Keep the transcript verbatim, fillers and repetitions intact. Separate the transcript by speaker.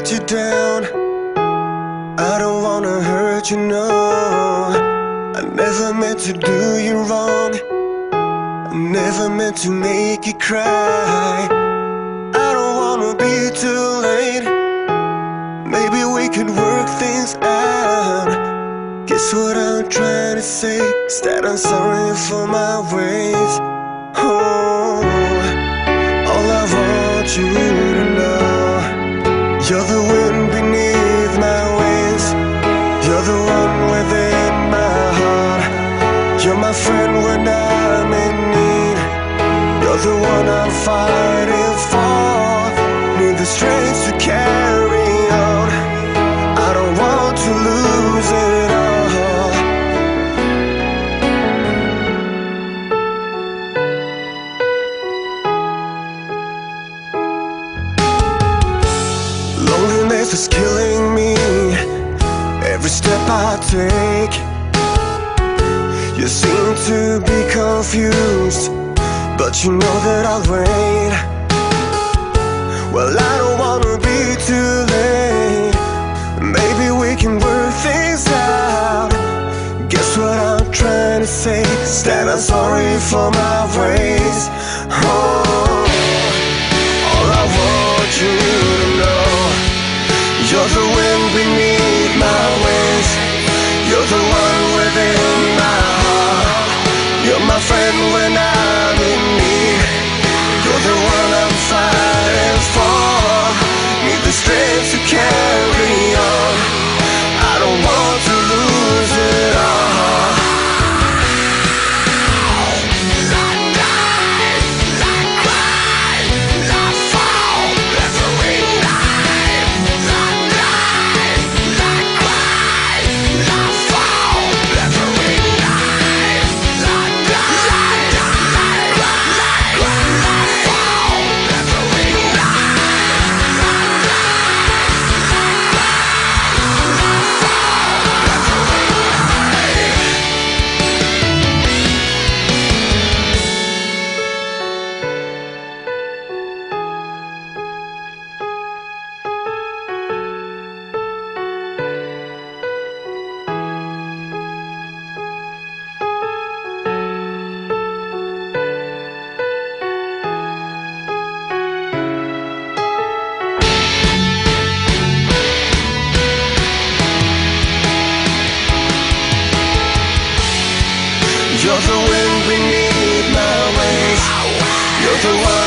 Speaker 1: let you down. I don't wanna hurt you, no. I never meant to do you wrong. I never meant to make you cry. I don't wanna be too late. Maybe we could work things out. Guess what I'm trying to say is that I'm sorry for my ways. Oh, all I want you to know, you're the wind beneath my wings. You're the one within my heart. You're my friend when I'm in need. You're the one I'm fighting for. Need the strength to carry on. I don't want to lose it all. Loneliness is killing me. Every step I take, you seem to be confused, but you know that I'll wait. Well, I don't wanna be too late. Maybe we can work things out. Guess what I'm trying to say is that I'm sorry for my ways. Oh, all I want you to know, you're the wind beneath my wings. You're the one within my heart. You're my friend when I'm in need. You're the one I'm fighting for. Need the strength to carry on. I don't want to lose it all. You're the wind beneath my wings. You're the one